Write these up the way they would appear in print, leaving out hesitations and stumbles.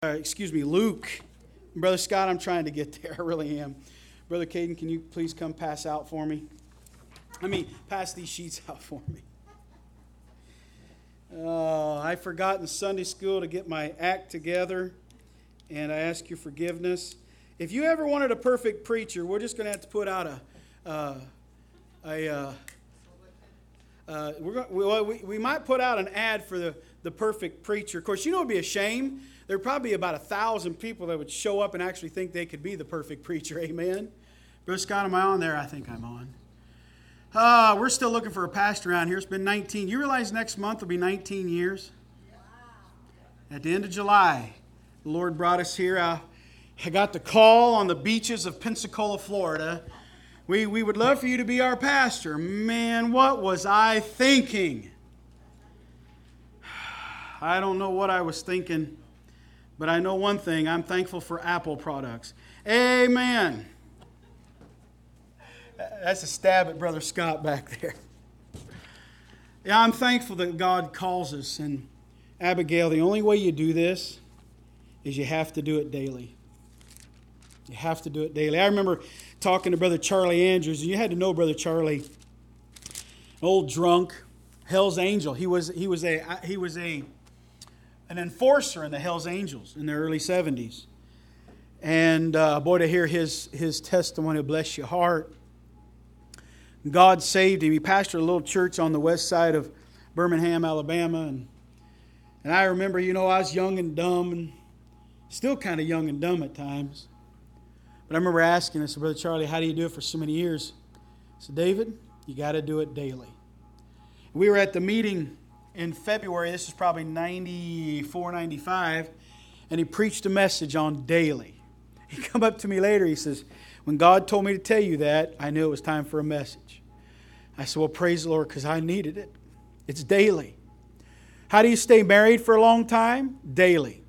Luke. Brother Scott, I'm trying to get there. I really am. Brother Caden, can you please come pass out for me? Pass these sheets out for me. I forgot in Sunday school to get my act together, and I ask your forgiveness. If you ever wanted a perfect preacher, we're just going to have to put out we might put out an ad for the perfect preacher. Of course, it would be a shame. There would probably be about 1,000 people that would show up and actually think they could be the perfect preacher. Amen. Brother Scott, am I on there? I think I'm on. We're still looking for a pastor around here. It's been 19. You realize next month will be 19 years? Wow. At the end of July, the Lord brought us here. I got the call on the beaches of Pensacola, Florida. We would love for you to be our pastor. Man, what was I thinking? I don't know what I was thinking, but I know one thing. I'm thankful for Apple products. Amen. That's a stab at Brother Scott back there. Yeah, I'm thankful that God calls us. And Abigail, the only way you do this is you have to do it daily. You have to do it daily. I remember talking to Brother Charlie Andrews, and you had to know Brother Charlie, an old drunk, Hell's Angel. He was an enforcer in the Hell's Angels in the early 70s. And boy, to hear his testimony will bless your heart. God saved him. He pastored a little church on the west side of Birmingham, Alabama. And I remember, I was young and dumb, and still kind of young and dumb at times. But I remember asking, I said, Brother Charlie, how do you do it for so many years? I said, David, you got to do it daily. We were at the meeting in February. This is probably 94, 95. And he preached a message on daily. He come up to me later. He says, when God told me to tell you that, I knew it was time for a message. I said, well, praise the Lord, because I needed it. It's daily. How do you stay married for a long time? Daily.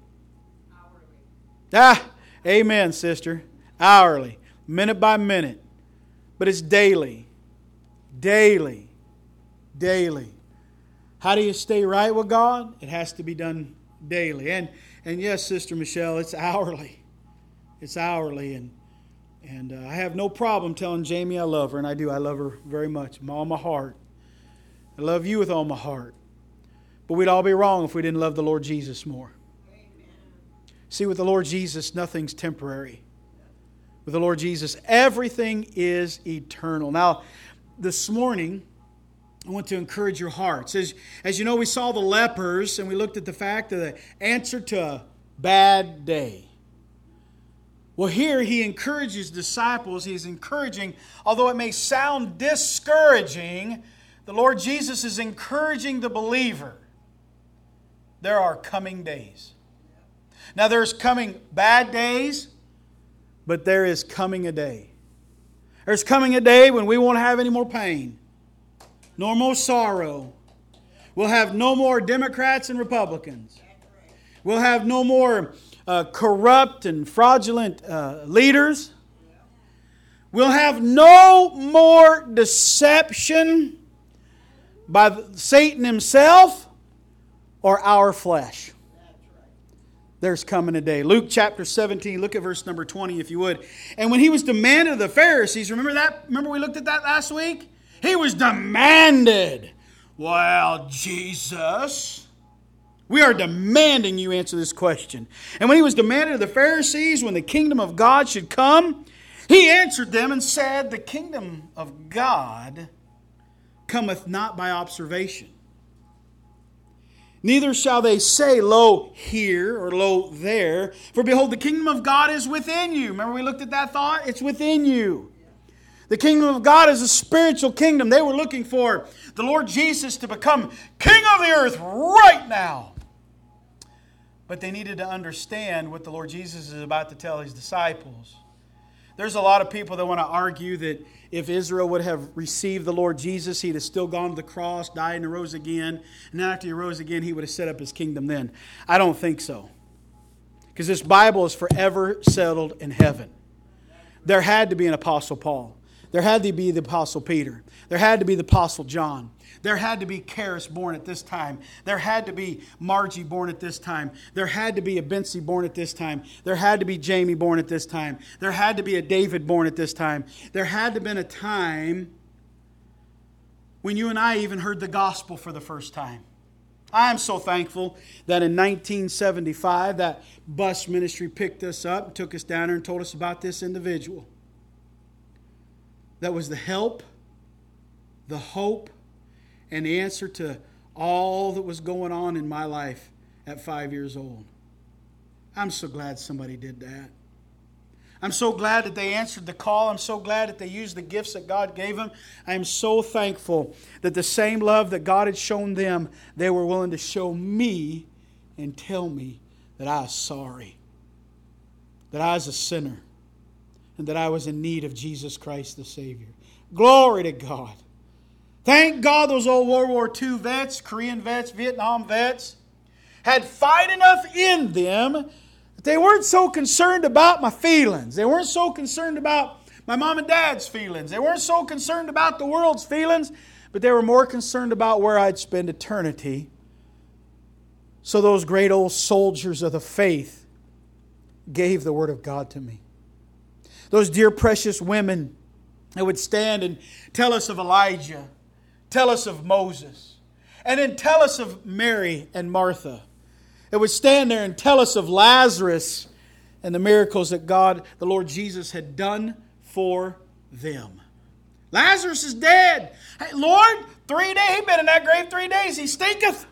Hourly. Amen, sister. Hourly. Minute by minute. But it's daily. Daily. Daily. How do you stay right with God? It has to be done daily. And yes, Sister Michelle, it's hourly. It's hourly. And I have no problem telling Jamie I love her, and I do. I love her very much, with all my heart. I love you with all my heart. But we'd all be wrong if we didn't love the Lord Jesus more. Amen. See, with the Lord Jesus, nothing's temporary. With the Lord Jesus, everything is eternal. Now, this morning, I want to encourage your hearts. As you know, we saw the lepers, and we looked at the fact of the answer to a bad day. Well, here he encourages disciples. He's encouraging, although it may sound discouraging, the Lord Jesus is encouraging the believer. There are coming days. Now, there's coming bad days, but there is coming a day. There's coming a day when we won't have any more pain, no more sorrow. We'll have no more Democrats and Republicans. We'll have no more corrupt and fraudulent leaders. We'll have no more deception by Satan himself or our flesh. There's coming a day. Luke chapter 17, look at verse number 20 if you would. And when he was demanded of the Pharisees, remember that? Remember we looked at that last week? He was demanded. Well, Jesus, we are demanding you answer this question. And when he was demanded of the Pharisees when the kingdom of God should come, he answered them and said, the kingdom of God cometh not by observation. Neither shall they say, lo here or lo there. For behold, the kingdom of God is within you. Remember we looked at that thought? It's within you. The kingdom of God is a spiritual kingdom. They were looking for the Lord Jesus to become king of the earth right now. But they needed to understand what the Lord Jesus is about to tell His disciples. There's a lot of people that want to argue that if Israel would have received the Lord Jesus, He'd have still gone to the cross, died, and arose again. And then after He rose again, He would have set up His kingdom then. I don't think so. Because this Bible is forever settled in heaven. There had to be an Apostle Paul. There had to be the Apostle Peter. There had to be the Apostle John. There had to be Karis born at this time. There had to be Margie born at this time. There had to be a Bency born at this time. There had to be Jamie born at this time. There had to be a David born at this time. There had to have been a time when you and I even heard the gospel for the first time. I'm so thankful that in 1975, that bus ministry picked us up and took us down there and told us about this individual. That was the help, the hope, and the answer to all that was going on in my life at 5 years old. I'm so glad somebody did that. I'm so glad that they answered the call. I'm so glad that they used the gifts that God gave them. I am so thankful that the same love that God had shown them, they were willing to show me and tell me that I was sorry, that I was a sinner, and that I was in need of Jesus Christ the Savior. Glory to God. Thank God those old World War II vets, Korean vets, Vietnam vets, had fight enough in them that they weren't so concerned about my feelings. They weren't so concerned about my mom and dad's feelings. They weren't so concerned about the world's feelings, but they were more concerned about where I'd spend eternity. So those great old soldiers of the faith gave the Word of God to me. Those dear precious women that would stand and tell us of Elijah, tell us of Moses, and then tell us of Mary and Martha. It would stand there and tell us of Lazarus and the miracles that God, the Lord Jesus, had done for them. Lazarus is dead. Hey, Lord, 3 days, he's been in that grave 3 days. He stinketh.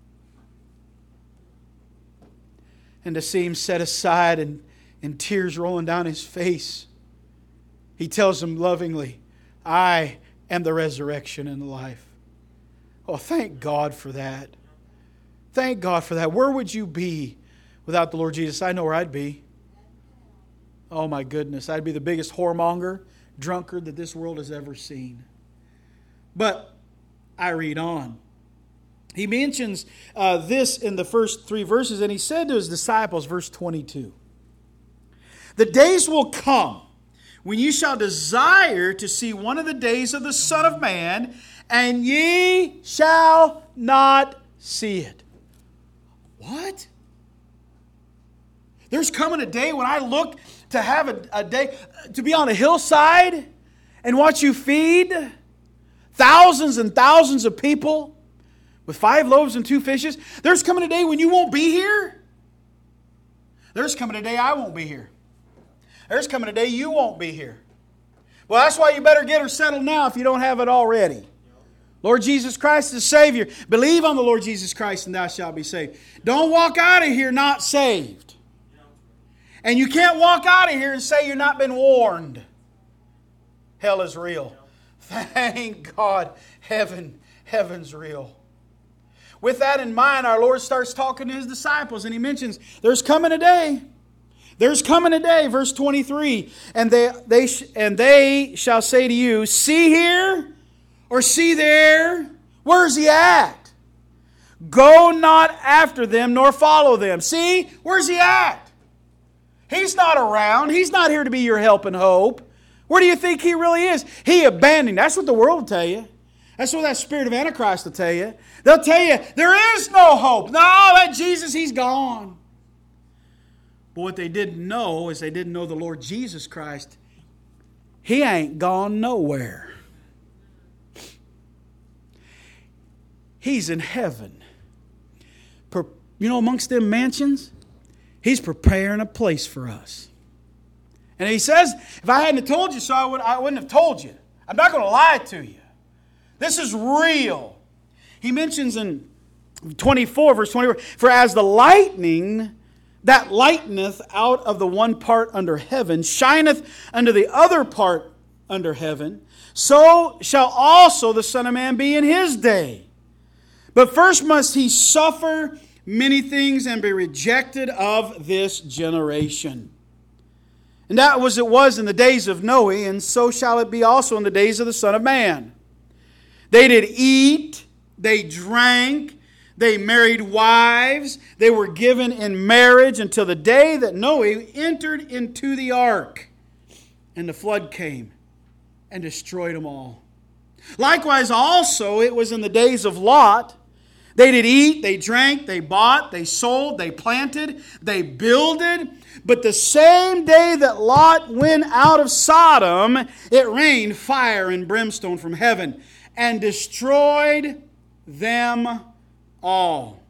And to see him set aside and tears rolling down his face, he tells them lovingly, I am the resurrection and the life. Oh, thank God for that. Thank God for that. Where would you be without the Lord Jesus? I know where I'd be. Oh my goodness. I'd be the biggest whoremonger, drunkard that this world has ever seen. But I read on. He mentions this in the first 3 verses, and he said to his disciples, verse 22, the days will come when ye shall desire to see one of the days of the Son of Man, and ye shall not see it. What? There's coming a day when I look to have a day, to be on a hillside and watch you feed thousands and thousands of people with 5 loaves and 2 fishes. There's coming a day when you won't be here. There's coming a day I won't be here. There's coming a day you won't be here. Well, that's why you better get her settled now if you don't have it already. Lord Jesus Christ is Savior. Believe on the Lord Jesus Christ and thou shalt be saved. Don't walk out of here not saved. And you can't walk out of here and say you've not been warned. Hell is real. Thank God heaven's real. With that in mind, our Lord starts talking to His disciples and He mentions there's coming a day. There's coming a day, verse 23, and they shall say to you, see here or see there. Where's He at? Go not after them nor follow them. See, where's He at? He's not around. He's not here to be your help and hope. Where do you think He really is? He abandoned. That's what the world will tell you. That's what that spirit of Antichrist will tell you. They'll tell you, there is no hope. No, that Jesus, He's gone. But what they didn't know is they didn't know the Lord Jesus Christ. He ain't gone nowhere. He's in heaven. You know, amongst them mansions, He's preparing a place for us. And He says, if I hadn't told you so, I wouldn't have told you. I'm not going to lie to you. This is real. He mentions in 24, verse 24, for as the lightning that lighteneth out of the one part under heaven, shineth unto the other part under heaven, so shall also the Son of Man be in His day. But first must He suffer many things and be rejected of this generation. And that was it was in the days of Noe, and so shall it be also in the days of the Son of Man. They did eat, they drank, they married wives, they were given in marriage until the day that Noe entered into the ark. And the flood came and destroyed them all. Likewise also it was in the days of Lot. They did eat, they drank, they bought, they sold, they planted, they builded. But the same day that Lot went out of Sodom, it rained fire and brimstone from heaven and destroyed them all.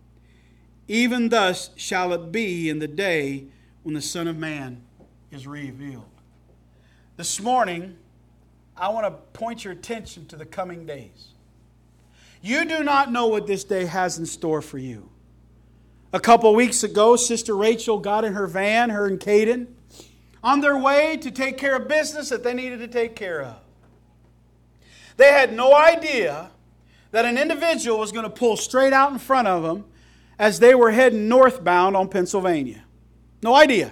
Even thus shall it be in the day when the Son of Man is revealed. This morning, I want to point your attention to the coming days. You do not know what this day has in store for you. A couple weeks ago, Sister Rachel got in her van, her and Caden, on their way to take care of business that they needed to take care of. They had no idea that an individual was going to pull straight out in front of them as they were heading northbound on Pennsylvania. No idea.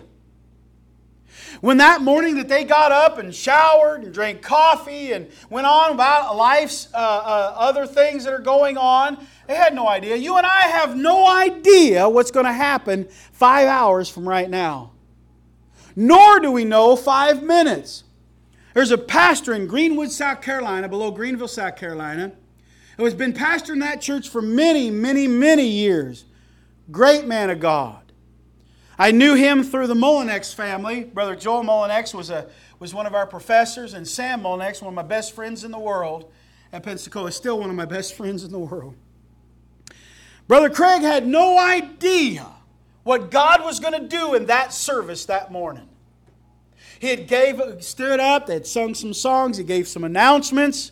When that morning that they got up and showered and drank coffee and went on about life's other things that are going on, they had no idea. You and I have no idea what's going to happen 5 hours from right now. Nor do we know 5 minutes. There's a pastor in Greenwood, South Carolina, below Greenville, South Carolina, who has been pastoring that church for many, many, many years. Great man of God. I knew him through the Mullinex family. Brother Joel Mullinex was one of our professors, and Sam Mullinex, one of my best friends in the world at Pensacola, is still one of my best friends in the world. Brother Craig had no idea what God was going to do in that service that morning. He had stood up, they had sung some songs, he gave some announcements.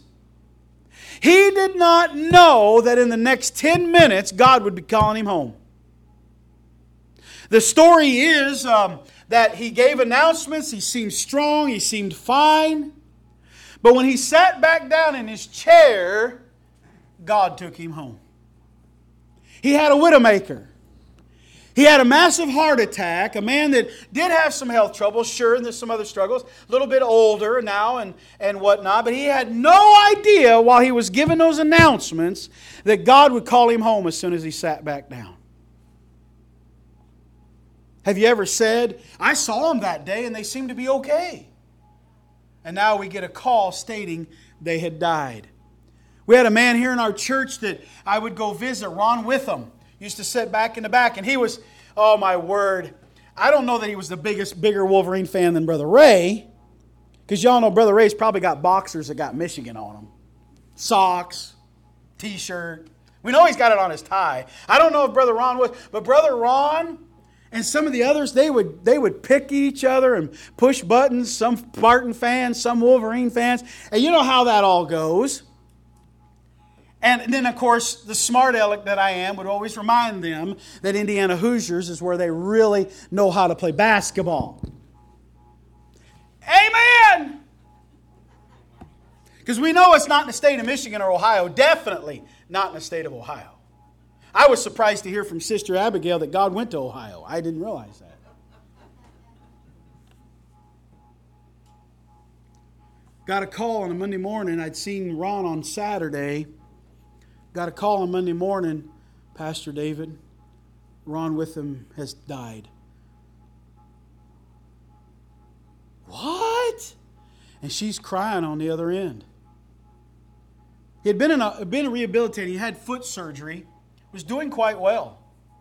He did not know that in the next 10 minutes God would be calling him home. The story is that he gave announcements, he seemed strong, he seemed fine. But when he sat back down in his chair, God took him home. He had a widowmaker. He had a massive heart attack, a man that did have some health troubles, sure, and there's some other struggles, a little bit older now and whatnot, but he had no idea while he was giving those announcements that God would call him home as soon as he sat back down. Have you ever said, I saw them that day and they seemed to be okay? And now we get a call stating they had died. We had a man here in our church that I would go visit, Ron Witham. Used to sit back in the back, and he was, oh my word, I don't know that he was the bigger Wolverine fan than Brother Ray, because y'all know Brother Ray's probably got boxers that got Michigan on them. Socks, t-shirt. We know he's got it on his tie. I don't know if Brother Ron was, but Brother Ron and some of the others, they would pick each other and push buttons, some Spartan fans, some Wolverine fans, and you know how that all goes. And then, of course, the smart aleck that I am would always remind them that Indiana Hoosiers is where they really know how to play basketball. Amen! Because we know it's not in the state of Michigan or Ohio. Definitely not in the state of Ohio. I was surprised to hear from Sister Abigail that God went to Ohio. I didn't realize that. Got a call on a Monday morning. I'd seen Ron on Saturday. Got a call on Monday morning, Pastor David, Ron Witham has died. What? And she's crying on the other end. He had been rehabilitated. He had foot surgery. Was doing quite well.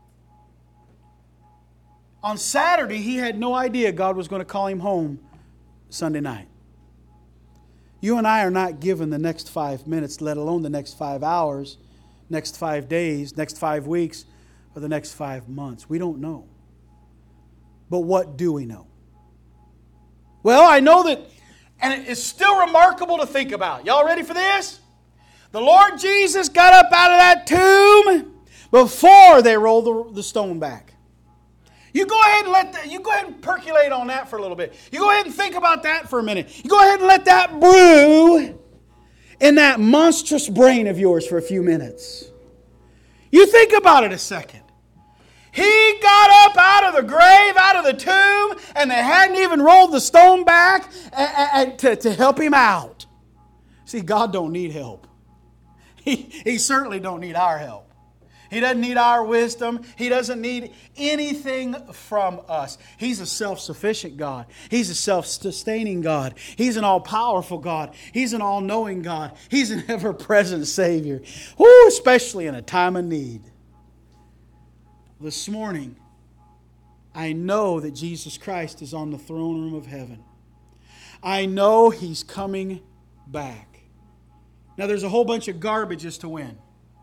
On Saturday, he had no idea God was going to call him home Sunday night. You and I are not given the next 5 minutes, let alone the next 5 hours, next 5 days, next 5 weeks, or the next 5 months. We don't know. But what do we know? Well, I know that, and it's still remarkable to think about. Y'all ready for this? The Lord Jesus got up out of that tomb before they rolled the stone back. You go ahead and percolate on that for a little bit. You go ahead and think about that for a minute. You go ahead and let that brew in that monstrous brain of yours for a few minutes. You think about it a second. He got up out of the grave, out of the tomb, and they hadn't even rolled the stone back to help him out. See, God don't need help. He certainly don't need our help. He doesn't need our wisdom. He doesn't need anything from us. He's a self-sufficient God. He's a self-sustaining God. He's an all-powerful God. He's an all-knowing God. He's an ever-present Savior. Woo, especially in a time of need. This morning, I know that Jesus Christ is on the throne room of heaven. I know He's coming back. Now, there's a whole bunch of garbages to win.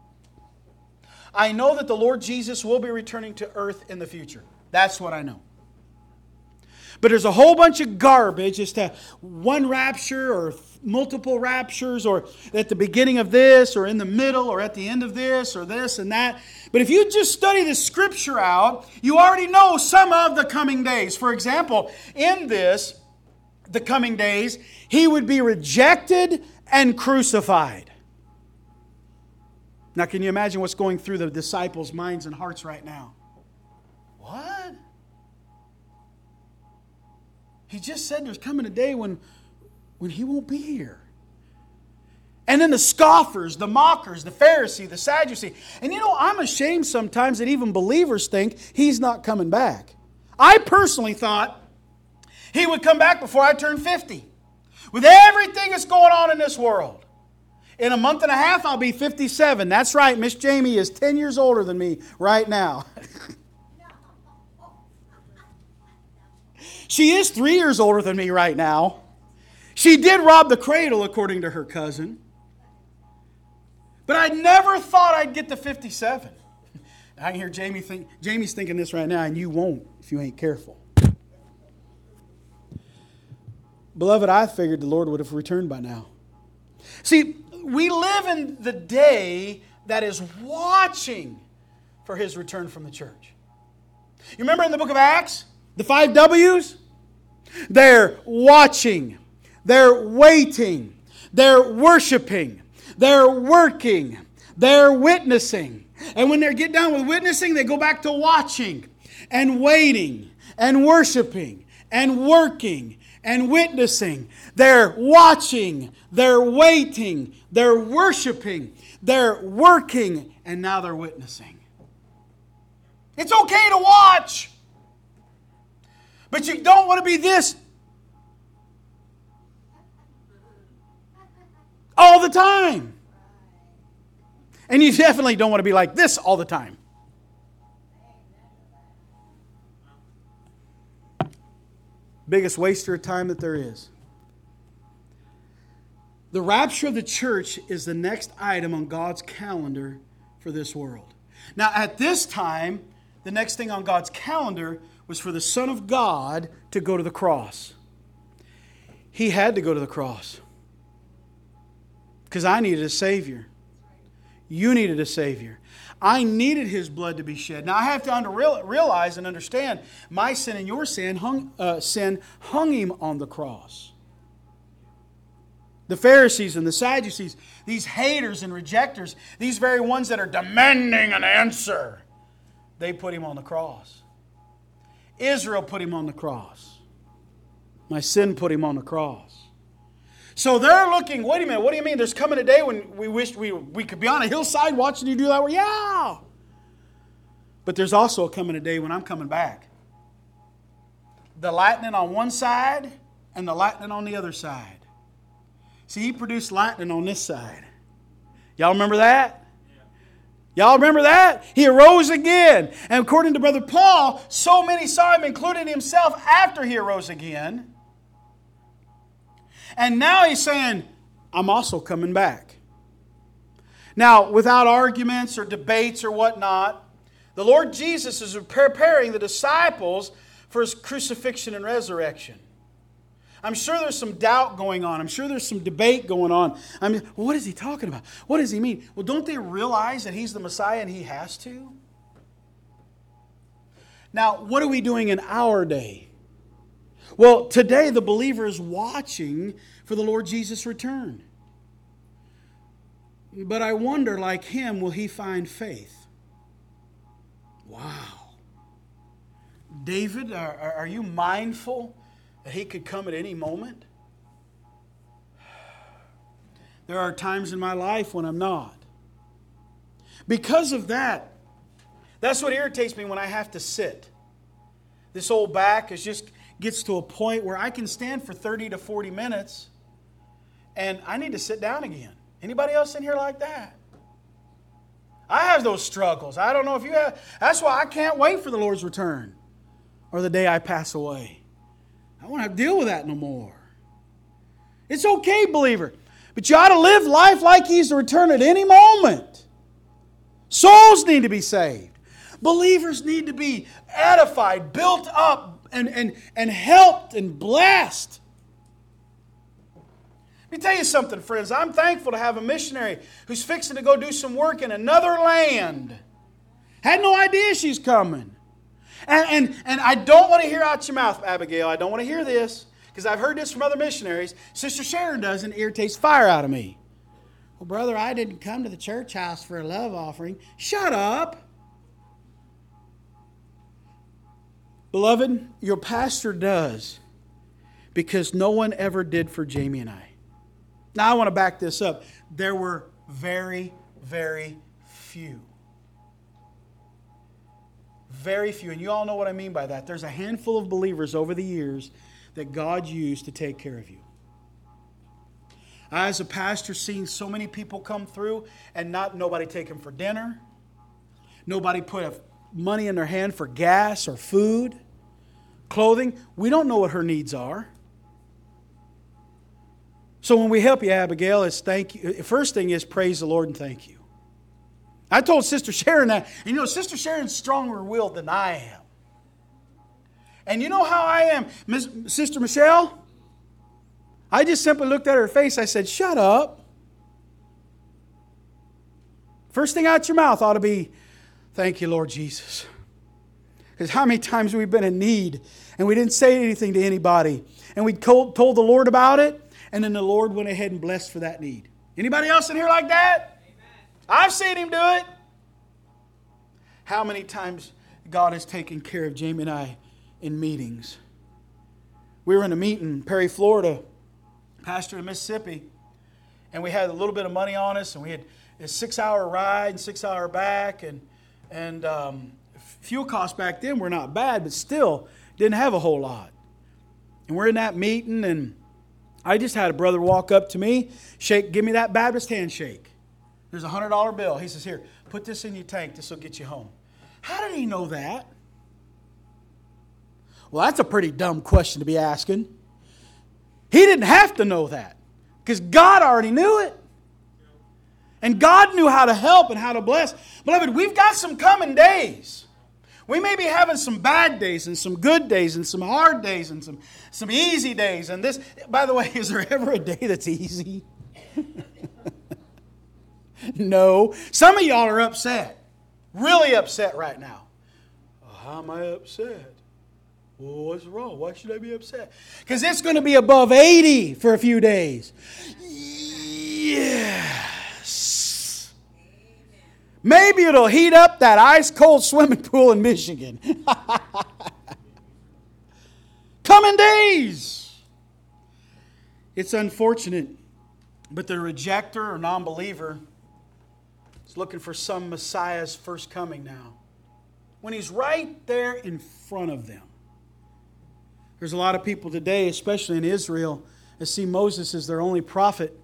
I know that the Lord Jesus will be returning to earth in the future. That's what I know. But there's a whole bunch of garbage as to one rapture or multiple raptures, or at the beginning of this or in the middle or at the end of this or this and that. But if you just study the Scripture out, you already know some of the coming days. For example, in this, the coming days, He would be rejected and crucified. Now, can you imagine what's going through the disciples' minds and hearts right now? What? He just said there's coming a day when He won't be here. And then the scoffers, the mockers, the Pharisee, the Sadducee. And you know, I'm ashamed sometimes that even believers think He's not coming back. I personally thought He would come back before I turned 50. With everything that's going on in this world. In a month and a half, I'll be 57. That's right, Miss Jamie is 10 years older than me right now. She is 3 years older than me right now. She did rob the cradle, according to her cousin. But I never thought I'd get to 57. I can hear Jamie's thinking this right now, and you won't if you ain't careful. Beloved, I figured the Lord would have returned by now. See, we live in the day that is watching for His return from the church. You remember in the book of Acts, the 5 W's? They're watching, they're waiting, they're worshiping, they're working, they're witnessing. And when they get done with witnessing, they go back to watching and waiting and worshiping and working and witnessing. They're watching, they're waiting, they're worshiping, they're working, and now they're witnessing. It's okay to watch, but you don't want to be this all the time. And you definitely don't want to be like this all the time. Biggest waster of time that there is. The rapture of the church is the next item on God's calendar for this world. Now, at this time, the next thing on God's calendar was for the Son of God to go to the cross. He had to go to the cross. Because I needed a Savior. You needed a Savior. I needed His blood to be shed. Now I have to realize and understand my sin and your sin hung Him on the cross. The Pharisees and the Sadducees, these haters and rejectors, these very ones that are demanding an answer, they put Him on the cross. Israel put Him on the cross. My sin put Him on the cross. So they're looking, wait a minute, what do you mean? There's coming a day when we wish we could be on a hillside watching you do that? Well, yeah. But there's also coming a day when I'm coming back. The lightning on one side and the lightning on the other side. See, He produced lightning on this side. Y'all remember that? Y'all remember that? He arose again. And according to Brother Paul, so many saw Him, including himself, after He arose again. And now He's saying, I'm also coming back. Now, without arguments or debates or whatnot, the Lord Jesus is preparing the disciples for His crucifixion and resurrection. I'm sure there's some doubt going on. I'm sure there's some debate going on. I mean, what is He talking about? What does He mean? Well, don't they realize that He's the Messiah and He has to? Now, what are we doing in our day? Well, today the believer is watching for the Lord Jesus' return. But I wonder, like him, will he find faith? Wow. David, are you mindful that he could come at any moment? There are times in my life when I'm not. Because of that, That's what irritates me when I have to sit. This old back gets to a point where I can stand for 30 to 40 minutes and I need to sit down again. Anybody else in here like that? I have those struggles. I don't know if you have. That's why I can't wait for the Lord's return or the day I pass away. I don't want to deal with that no more. It's okay, believer, but you ought to live life like He's to return at any moment. Souls need to be saved. Believers need to be edified, built up, and helped and blessed. Let me tell you something, friends. I'm thankful to have a missionary who's fixing to go do some work in another land. Had no idea she's coming. And I don't want to hear out your mouth, Abigail. I don't want to hear this, because I've heard this from other missionaries. Sister Sharon does, and it irritates fire out of me. Well, brother, I didn't come to the church house for a love offering. Shut up. Beloved, your pastor does, because no one ever did for Jamie and I. Now I want to back this up. There were very, very few. Very few. And you all know what I mean by that. There's a handful of believers over the years that God used to take care of you. I, as a pastor, seen so many people come through and nobody take them for dinner. Nobody put money in their hand for gas or food, clothing. We don't know what her needs are. So when we help you, Abigail, it's thank you. First thing is praise the Lord and thank you. I told Sister Sharon that. And you know, Sister Sharon's stronger willed than I am. And you know how I am, Sister Michelle? I just simply looked at her face. I said, shut up. First thing out your mouth ought to be, thank you, Lord Jesus. Because how many times we've been in need and we didn't say anything to anybody. And we told the Lord about it. And then the Lord went ahead and blessed for that need. Anybody else in here like that? Amen. I've seen Him do it. How many times God has taken care of Jamie and I in meetings? We were in a meeting in Perry, Florida, pastor in Mississippi, and we had a little bit of money on us, and we had a 6-hour ride and 6-hour back, and fuel costs back then were not bad, but still didn't have a whole lot. And we're in that meeting, and I just had a brother walk up to me, give me that Baptist handshake. There's a $100 bill. He says, here, put this in your tank. This will get you home. How did he know that? Well, that's a pretty dumb question to be asking. He didn't have to know that, because God already knew it. And God knew how to help and how to bless. Beloved, we've got some coming days. We may be having some bad days and some good days and some hard days and some easy days. And this, by the way, is there ever a day that's easy? No. Some of y'all are upset. Really upset right now. How am I upset? Well, what's wrong? Why should I be upset? Because it's going to be above 80 for a few days. Yes. Maybe it'll heat up that ice-cold swimming pool in Michigan. Coming days. It's unfortunate, but the rejecter or non-believer is looking for some Messiah's first coming now, when He's right there in front of them. There's a lot of people today, especially in Israel, that see Moses as their only prophet.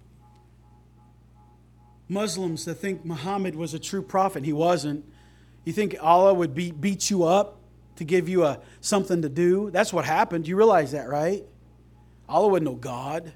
Muslims that think Muhammad was a true prophet. He wasn't. You think Allah would beat you up to give you something to do? That's what happened. You realize that, right? Allah wasn't no God.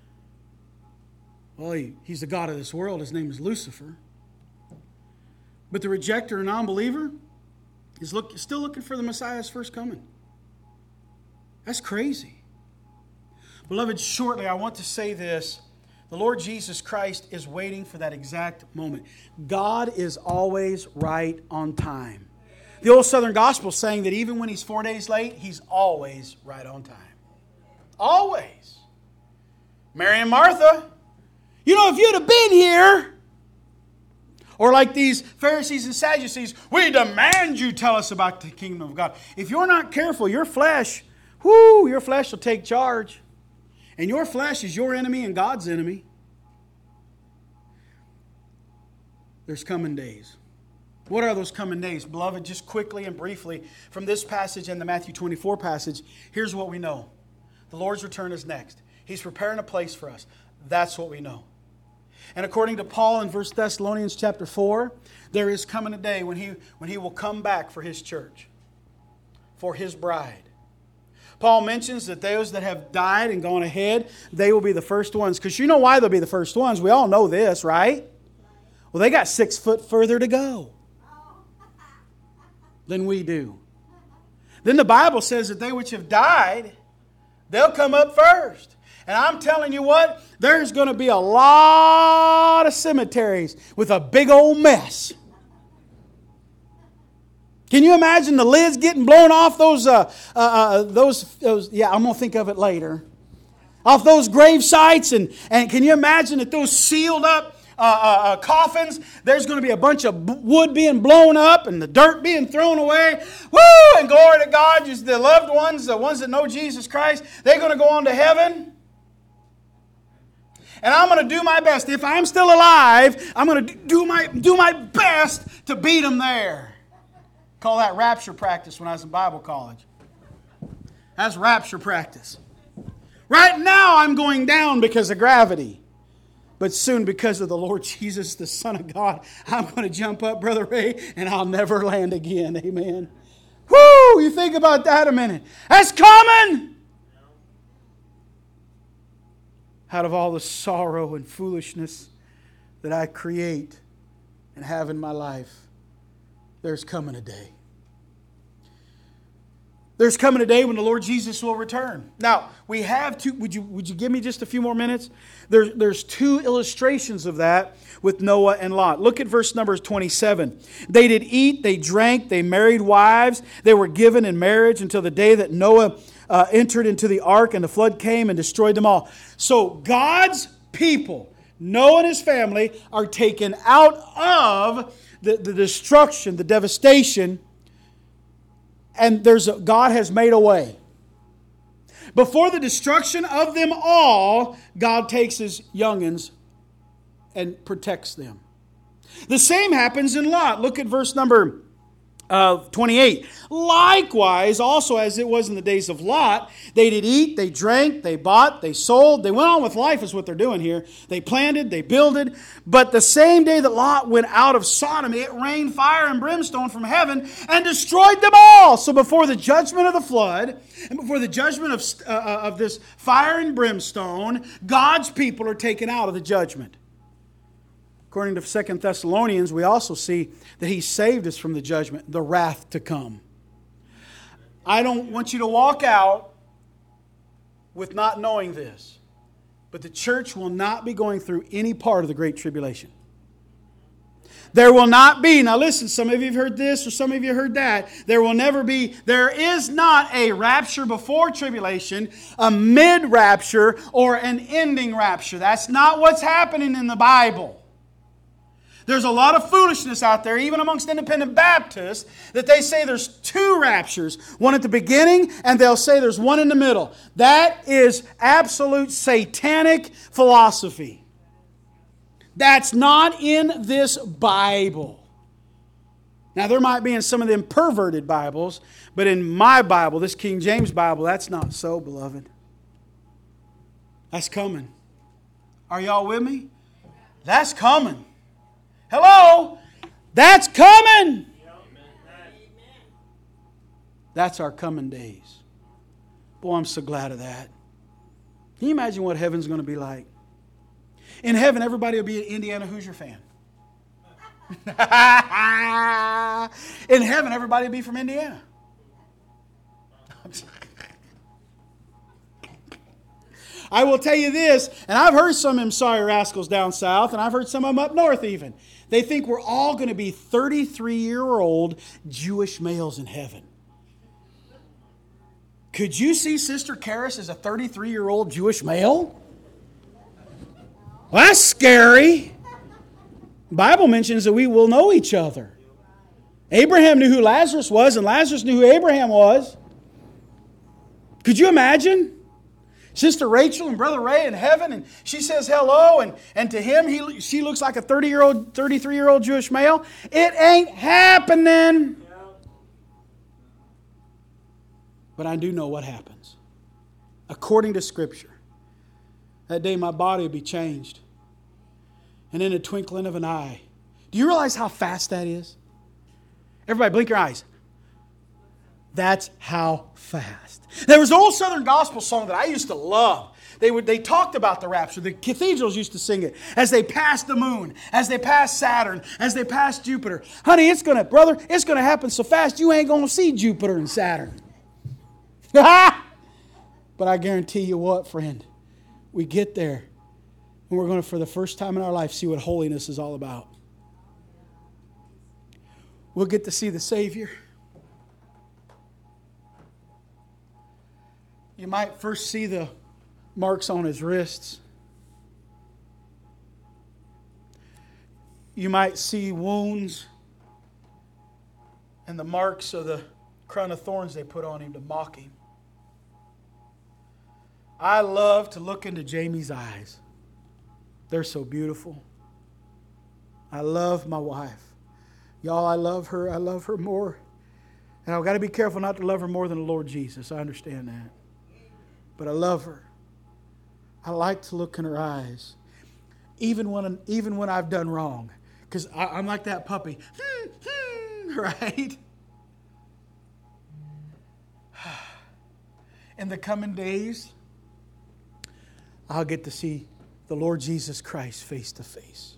Well, he's the God of this world. His name is Lucifer. But the rejecter and non-believer is still looking for the Messiah's first coming. That's crazy. Beloved, shortly I want to say this. The Lord Jesus Christ is waiting for that exact moment. God is always right on time. The old Southern Gospel is saying that even when He's 4 days late, He's always right on time. Always. Mary and Martha, you know, if you'd have been here, or like these Pharisees and Sadducees, we demand you tell us about the kingdom of God. If you're not careful, your flesh will take charge. And your flesh is your enemy and God's enemy. There's coming days. What are those coming days? Beloved, just quickly and briefly from this passage and the Matthew 24 passage, here's what we know. The Lord's return is next. He's preparing a place for us. That's what we know. And according to Paul in 1 Thessalonians chapter 4, there is coming a day when he will come back for His church, for His bride. Paul mentions that those that have died and gone ahead, they will be the first ones. Because you know why they'll be the first ones. We all know this, right? Well, they got 6 foot further to go than we do. Then the Bible says that they which have died, they'll come up first. And I'm telling you what, there's going to be a lot of cemeteries with a big old mess. Can you imagine the lids getting blown off those yeah, I'm going to think of it later. Off those grave sites, and can you imagine that those sealed up coffins, there's going to be a bunch of wood being blown up and the dirt being thrown away. Woo! And glory to God, just the loved ones, the ones that know Jesus Christ, they're going to go on to heaven. And I'm going to do my best. If I'm still alive, I'm going to do my best to beat them there. Call that rapture practice when I was in Bible college. That's rapture practice. Right now I'm going down because of gravity. But soon, because of the Lord Jesus, the Son of God, I'm going to jump up, Brother Ray, and I'll never land again. Amen. Woo! You think about that a minute. That's coming! Out of all the sorrow and foolishness that I create and have in my life, there's coming a day. There's coming a day when the Lord Jesus will return. Now, we have two. Would you give me just a few more minutes? There's 2 illustrations of that with Noah and Lot. Look at verse number 27. They did eat, they drank, they married wives. They were given in marriage until the day that Noah entered into the ark and the flood came and destroyed them all. So God's people, Noah and his family, are taken out of the destruction, the devastation. And God has made a way. Before the destruction of them all, God takes His youngins and protects them. The same happens in Lot. Look at verse number 28. Likewise, also as it was in the days of Lot, they did eat, they drank, they bought, they sold. They went on with life is what they're doing here. They planted, they builded. But the same day that Lot went out of Sodom, it rained fire and brimstone from heaven and destroyed them all. So before the judgment of the flood, and before the judgment of this fire and brimstone, God's people are taken out of the judgment. According to 2 Thessalonians, we also see that He saved us from the judgment, the wrath to come. I don't want you to walk out with not knowing this, but the church will not be going through any part of the Great Tribulation. There will not be, now listen, some of you have heard this or some of you have heard that. There is not a rapture before tribulation, a mid-rapture, or an ending rapture. That's not what's happening in the Bible. There's a lot of foolishness out there, even amongst independent Baptists, that they say there's 2 raptures. One at the beginning, and they'll say there's one in the middle. That is absolute satanic philosophy. That's not in this Bible. Now, there might be in some of them perverted Bibles, but in my Bible, this King James Bible, that's not so, beloved. That's coming. Are y'all with me? That's coming. Hello? That's coming. That's our coming days. Boy, I'm so glad of that. Can you imagine what heaven's going to be like? In heaven, everybody will be an Indiana Hoosier fan. In heaven, everybody will be from Indiana. I will tell you this, and I've heard some of them sorry rascals down south, and I've heard some of them up north even. They think we're all going to be 33-year-old Jewish males in heaven. Could you see Sister Karis as a 33-year-old Jewish male? Well, that's scary. The Bible mentions that we will know each other. Abraham knew who Lazarus was, and Lazarus knew who Abraham was. Could you imagine? Sister Rachel and Brother Ray in heaven, and she says hello, and to him, she looks like a 33-year-old Jewish male. It ain't happening. But I do know what happens. According to Scripture, that day my body will be changed. And in a twinkling of an eye. Do you realize how fast that is? Everybody blink your eyes. That's how fast. There was an old Southern gospel song that I used to love. They talked about the rapture. The cathedrals used to sing it as they passed the moon, as they passed Saturn, as they passed Jupiter. Honey, it's going to happen so fast you ain't going to see Jupiter and Saturn. But I guarantee you what, friend, we get there and we're going to, for the first time in our life, see what holiness is all about. We'll get to see the Savior. You might first see the marks on His wrists. You might see wounds and the marks of the crown of thorns they put on Him to mock Him. I love to look into Jamie's eyes. They're so beautiful. I love my wife. Y'all, I love her. I love her more. And I've got to be careful not to love her more than the Lord Jesus. I understand that. But I love her. I like to look in her eyes. Even when I've done wrong. Because I'm like that puppy. Right? In the coming days, I'll get to see the Lord Jesus Christ face to face.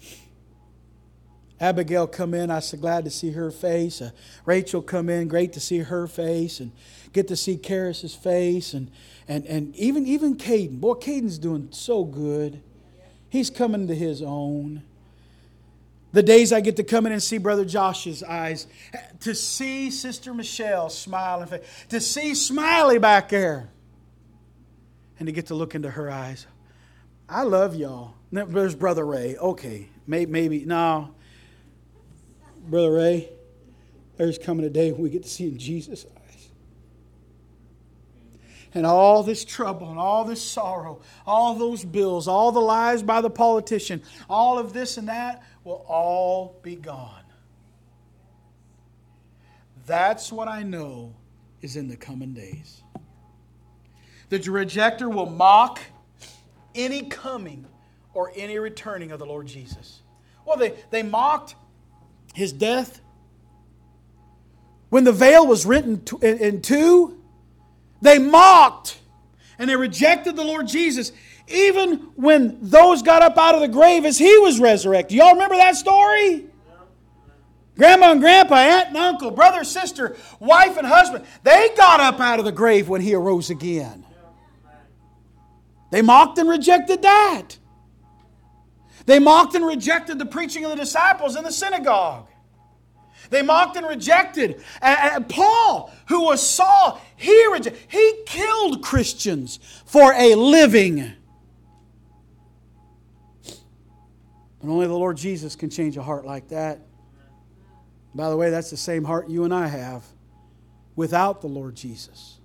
Abigail come in, I was so glad to see her face. Rachel come in, great to see her face. And get to see Karis's face. And even Caden. Boy, Caden's doing so good. He's coming to his own. The days I get to come in and see Brother Josh's eyes. To see Sister Michelle smiling. To see Smiley back there. And to get to look into her eyes. I love y'all. There's Brother Ray. Okay, maybe. No. Brother Ray, there's coming a day when we get to see in Jesus' eyes. And all this trouble and all this sorrow, all those bills, all the lies by the politician, all of this and that will all be gone. That's what I know is in the coming days. The rejecter will mock any coming or any returning of the Lord Jesus. Well, they mocked His death. When the veil was written in two, they mocked and they rejected the Lord Jesus. Even when those got up out of the grave as He was resurrected. Y'all remember that story? Grandma and grandpa, aunt and uncle, brother, sister, wife and husband, they got up out of the grave when He arose again. They mocked and rejected that. They mocked and rejected the preaching of the disciples in the synagogue. They mocked and rejected. And Paul, who was Saul, he killed Christians for a living. But only the Lord Jesus can change a heart like that. By the way, that's the same heart you and I have without the Lord Jesus.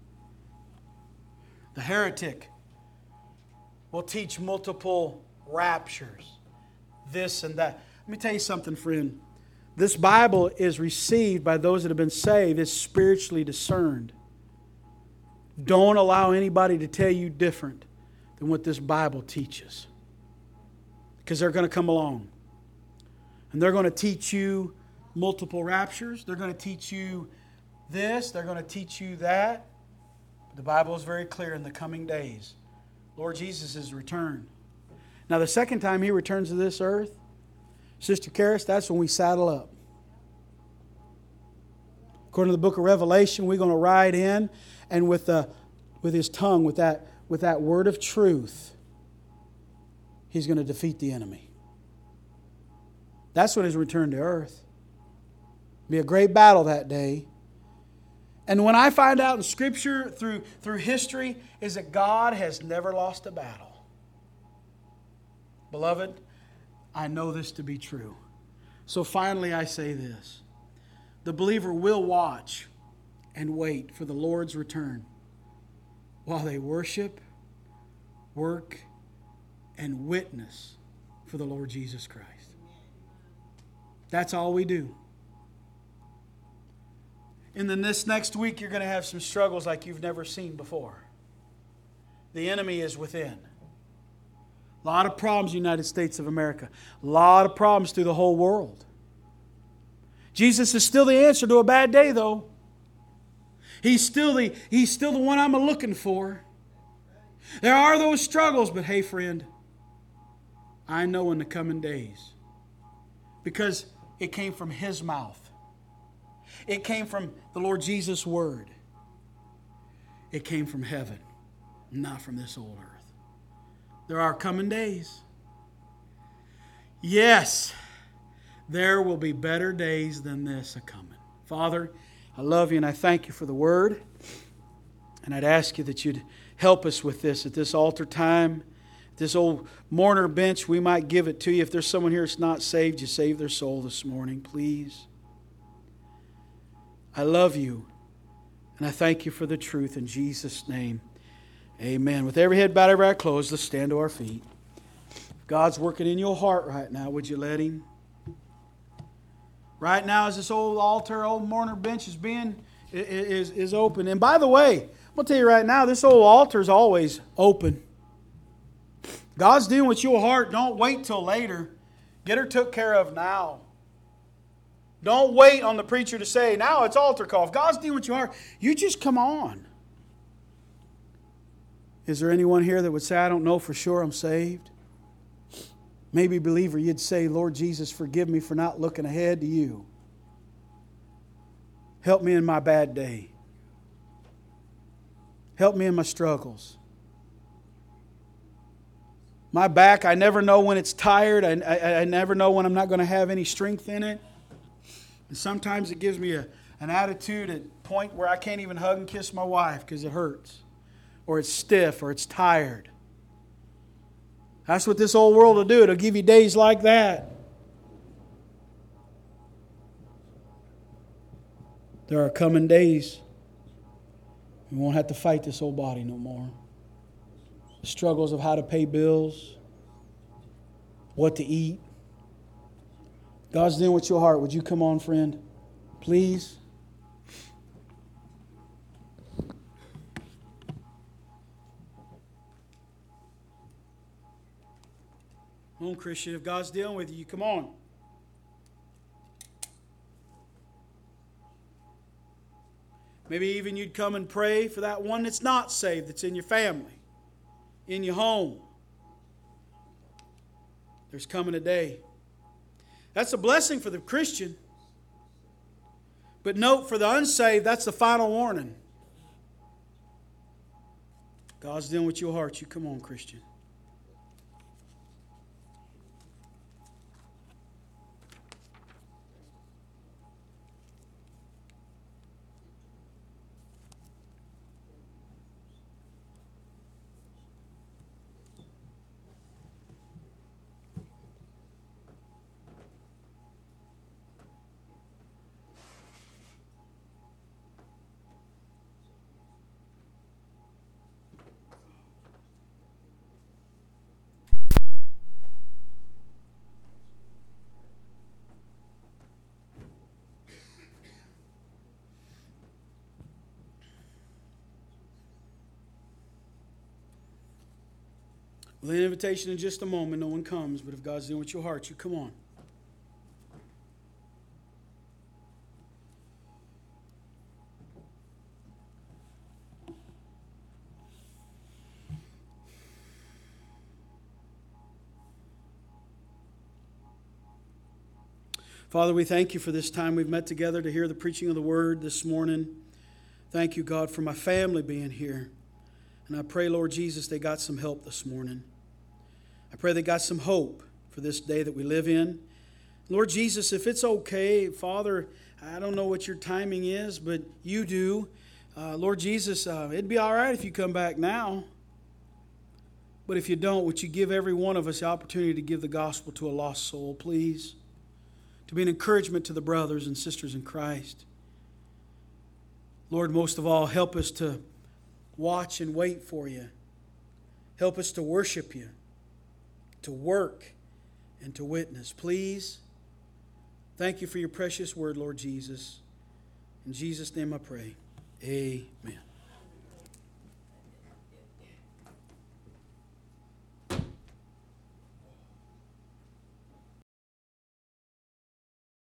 The heretic will teach multiple raptures, this and that. Let me tell you something, friend. This Bible is received by those that have been saved. It's spiritually discerned. Don't allow anybody to tell you different than what this Bible teaches. Because they're going to come along. And they're going to teach you multiple raptures. They're going to teach you this. They're going to teach you that. The Bible is very clear in the coming days. Lord Jesus is returned. Now, the second time He returns to this earth, Sister Karis, that's when we saddle up. According to the book of Revelation, we're going to ride in, and with His tongue, with that word of truth, He's going to defeat the enemy. That's when His return to earth. It'll be a great battle that day. And when I find out in Scripture, through history, is that God has never lost a battle. Beloved, I know this to be true. So finally I say this. The believer will watch and wait for the Lord's return. while they worship, work, and witness for the Lord Jesus Christ. That's all we do. And then this next week, you're going to have some struggles like you've never seen before. The enemy is within. A lot of problems, United States of America. A lot of problems through the whole world. Jesus is still the answer to a bad day, though. He's still the one I'm looking for. There are those struggles, but hey, friend, I know in the coming days, because it came from His mouth. It came from the Lord Jesus' word. It came from heaven, not from this old earth. There are coming days. Yes, there will be better days than this a-coming. Father, I love you and I thank you for the word. And I'd ask you that you'd help us with this at this altar time. This old mourner bench, we might give it to you. If there's someone here that's not saved, you save their soul this morning, please. I love you, and I thank you for the truth in Jesus' name. Amen. With every head bowed, every eye closed, let's stand to our feet. If God's working in your heart right now, would you let Him? Right now, as this old altar, old mourner bench is open. And by the way, I'm going to tell you right now, this old altar is always open. God's dealing with your heart. Don't wait till later. Get her took care of now. Don't wait on the preacher to say, now it's altar call. If God's dealing with your heart, you just come on. Is there anyone here that would say, I don't know for sure I'm saved? Maybe, believer, you'd say, Lord Jesus, forgive me for not looking ahead to you. Help me in my bad day. Help me in my struggles. My back, I never know when it's tired. I never know when I'm not going to have any strength in it. And sometimes it gives me an attitude at a point where I can't even hug and kiss my wife because it hurts. Or it's stiff or it's tired. That's what this old world will do. It'll give you days like that. There are coming days we won't have to fight this old body no more. The struggles of how to pay bills, what to eat. God's dealing with your heart. Would you come on, friend? Please. Come on, Christian. If God's dealing with you, come on. Maybe even you'd come and pray for that one that's not saved, that's in your family, in your home. There's coming a day. That's a blessing for the Christian. But note, for the unsaved, that's the final warning. God's dealing with your heart. You come on, Christian. Well, the invitation in just a moment. No one comes, but if God's dealing with your heart, you come on. Father, we thank you for this time we've met together to hear the preaching of the word this morning. Thank you, God, for my family being here. And I pray, Lord Jesus, they got some help this morning. I pray they got some hope for this day that we live in. Lord Jesus, if it's okay, Father, I don't know what your timing is, but you do. Lord Jesus, it'd be all right if you come back now. But if you don't, would you give every one of us the opportunity to give the gospel to a lost soul, please? To be an encouragement to the brothers and sisters in Christ. Lord, most of all, help us to watch and wait for You. Help us to worship You, to work, and to witness. Please, thank You for Your precious word, Lord Jesus. In Jesus' name I pray. Amen.